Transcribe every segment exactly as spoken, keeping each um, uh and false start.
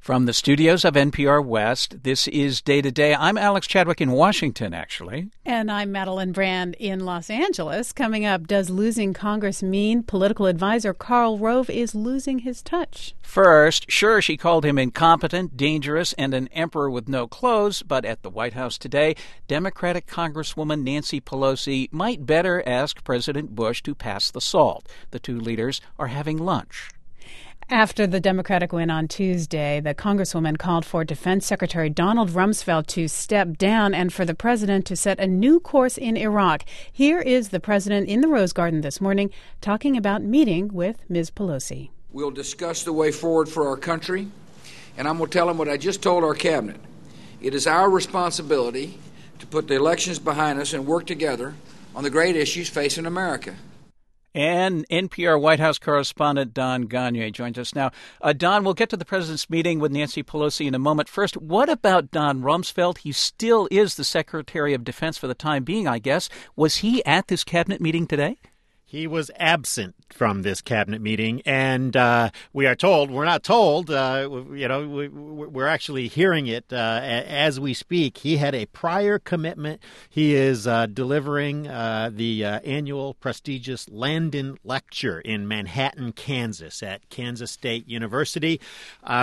From the studios of N P R West, this is Day to Day. I'm Alex Chadwick in Washington, actually. And I'm Madeline Brand in Los Angeles. Coming up, does losing Congress mean political advisor Karl Rove is losing his touch? First, sure, she called him incompetent, dangerous, and an emperor with no clothes, but at the White House today, Democratic Congresswoman Nancy Pelosi might better ask President Bush to pass the salt. The two leaders are having lunch. After the Democratic win on Tuesday, the Congresswoman called for Defense Secretary Donald Rumsfeld to step down and for the president to set a new course in Iraq. Here is the president in the Rose Garden this morning talking about meeting with Miz Pelosi. We'll discuss the way forward for our country, and I'm going to tell him what I just told our cabinet. It is our responsibility to put the elections behind us and work together on the great issues facing America. And N P R White House correspondent Don Gonyea joins us now. Uh, Don, we'll get to the president's meeting with Nancy Pelosi in a moment. First, what about Don Rumsfeld? He still is the Secretary of Defense for the time being, I guess. Was he at this cabinet meeting today? He was absent from this cabinet meeting, and uh, we are told, we're not told, uh, you know, we, we're actually hearing it uh, as we speak. He had a prior commitment. He is uh, delivering uh, the uh, annual prestigious Landon Lecture in Manhattan, Kansas, at Kansas State University. Uh,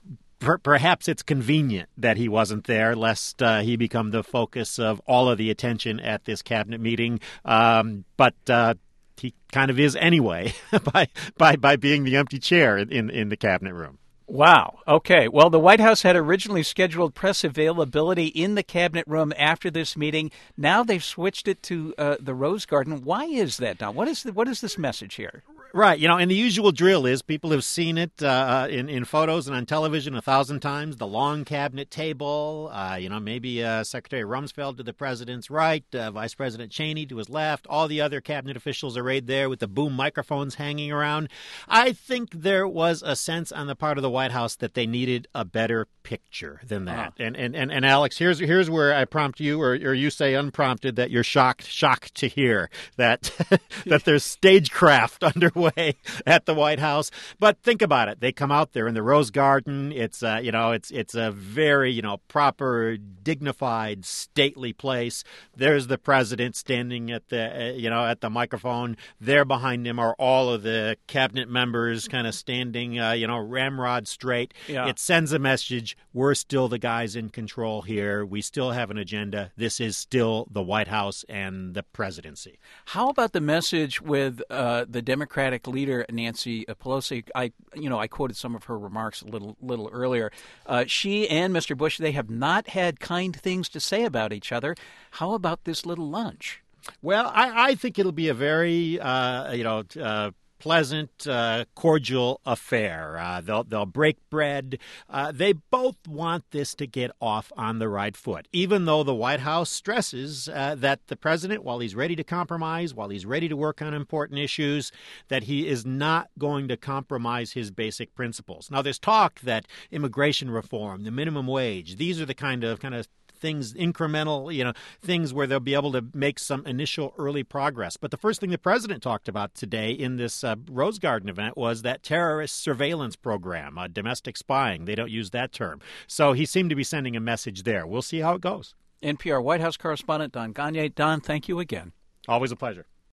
Perhaps it's convenient that he wasn't there, lest uh, he become the focus of all of the attention at this cabinet meeting. Um, but uh, he kind of is anyway by by by being the empty chair in, in the cabinet room. Wow. Okay. Well, the White House had originally scheduled press availability in the cabinet room after this meeting. Now they've switched it to uh, the Rose Garden. Why is that, Don? What is the, what is this message here? Right. You know, and the usual drill is people have seen it uh, in, in photos and on television a thousand times. The long cabinet table, uh, you know, maybe uh, Secretary Rumsfeld to the president's right, uh, Vice President Cheney to his left. All the other cabinet officials are right there with the boom microphones hanging around. I think there was a sense on the part of the White House that they needed a better picture than that. Uh-huh. And, and, and, and Alex, here's here's where I prompt you, or, or you say unprompted, that you're shocked, shocked to hear that that there's stagecraft underway at the White House. But think about it. They come out there in the Rose Garden. It's uh, you know, it's it's a very, you know, proper, dignified, stately place. There's the president standing at the uh, you know, at the microphone. There behind him are all of the cabinet members kind of standing uh, you know, ramrod straight. Yeah. It sends a message. We're still the guys in control here. We still have an agenda. This is still the White House and the presidency. How about the message with uh, the Democratic leader Nancy Pelosi? I, you know, I quoted some of her remarks a little, little earlier. Uh, she and Mister Bush, they have not had kind things to say about each other. How about this little lunch? Well, I, I think it'll be a very, uh, you know, uh, pleasant, uh, cordial affair. Uh, they'll they'll break bread. Uh, they both want this to get off on the right foot, even though the White House stresses uh, that the president, while he's ready to compromise, while he's ready to work on important issues, that he is not going to compromise his basic principles. Now, there's talk that immigration reform, the minimum wage, these are the kind of kind of things, incremental, you know, things where they'll be able to make some initial early progress. But the first thing the president talked about today in this uh, Rose Garden event was that terrorist surveillance program, uh, domestic spying. They don't use that term. So he seemed to be sending a message there. We'll see how it goes. N P R White House correspondent Don Gonyea. Don, thank you again. Always a pleasure.